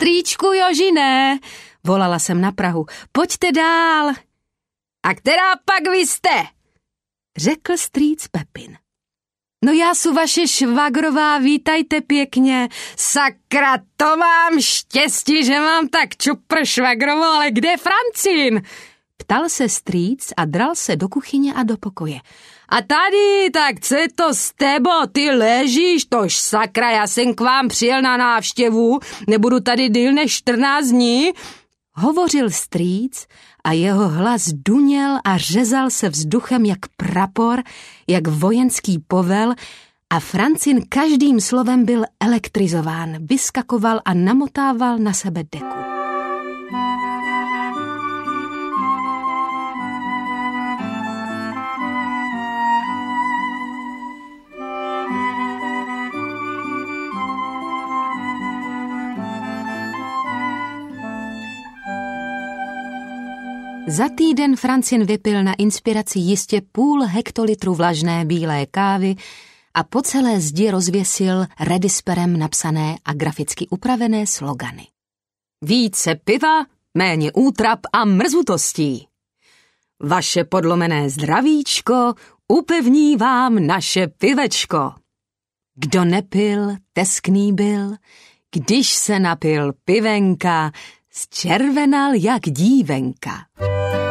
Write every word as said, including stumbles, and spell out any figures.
Strýčku Jožine, volala jsem na prahu, pojďte dál. A která pak vy jste? Řekl strýc Pepin. No já su vaše švagrová, vítajte pěkně. Sakra, to mám štěstí, že mám tak čupr švagrovou, ale kde je Francín? Ptal se strýc a dral se do kuchyně a do pokoje. A tady, tak co je to s tebou, ty ležíš, tož sakra, já jsem k vám přijel na návštěvu, nebudu tady díl než čtrnáct dní. Hovořil strýc a jeho hlas duněl a řezal se vzduchem jak prapor, jak vojenský povel a Francin každým slovem byl elektrizován, vyskakoval a namotával na sebe deku. Za týden Francin vypil na inspiraci jistě půl hektolitru vlažné bílé kávy a po celé zdi rozvěsil redisperem napsané a graficky upravené slogany. Více piva, méně útrap a mrzutostí. Vaše podlomené zdravíčko upevní vám naše pivečko. Kdo nepil, teskný byl, když se napil pivenka, zčervenal jak dívenka.